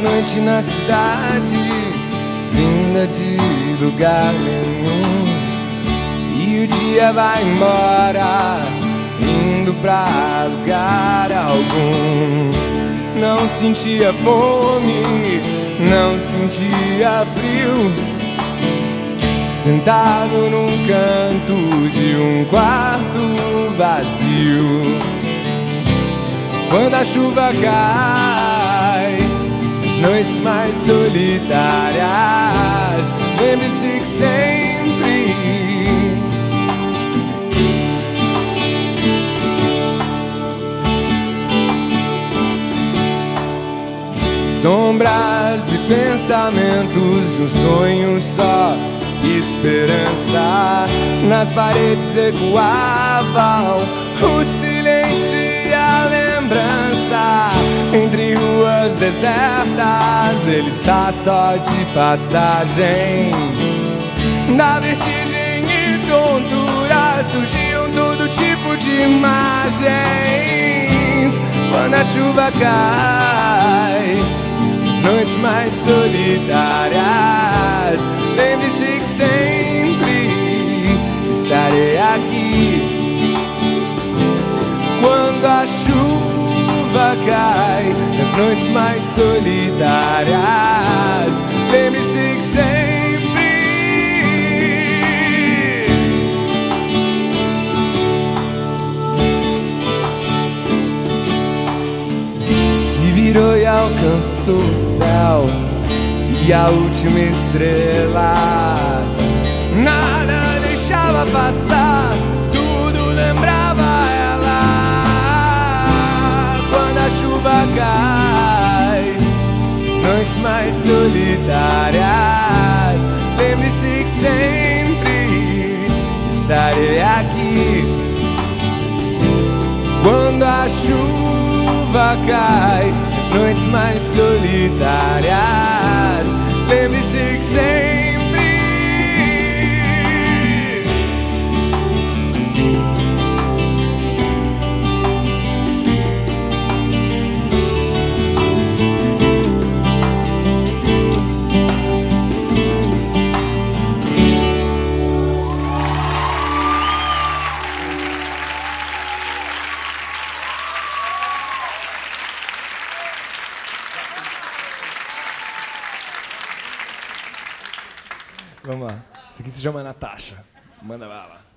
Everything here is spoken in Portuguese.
noite na cidade, vinda de lugar nenhum, e o dia vai embora, indo pra lugar algum. Não sentia fome, não sentia frio, sentado num canto de um quarto vazio. Quando a chuva cai, as noites mais solitárias, lembre-se que sempre sombras e pensamentos de um sonho só, esperança. Nas paredes ecoavam o silêncio e a lembrança. Entre ruas desertas, ele está só de passagem. Na vertigem e tontura surgiam todo tipo de imagens. Quando a chuva cai, as noites mais solitárias, lembre-se que sempre estarei aqui. Quando a chuva cai, nas noites mais solitárias, lembre-se que sempre se virou e alcançou o céu e a última estrela. Nada deixava passar, tudo lembrava ela. Quando a chuva cai, as noites mais solitárias, lembre-se que sempre estarei aqui. Quando a chuva cai, as noites mais solitárias, lembre-se que sempre Vamos lá. Isso aqui se chama Natasha. Manda bala.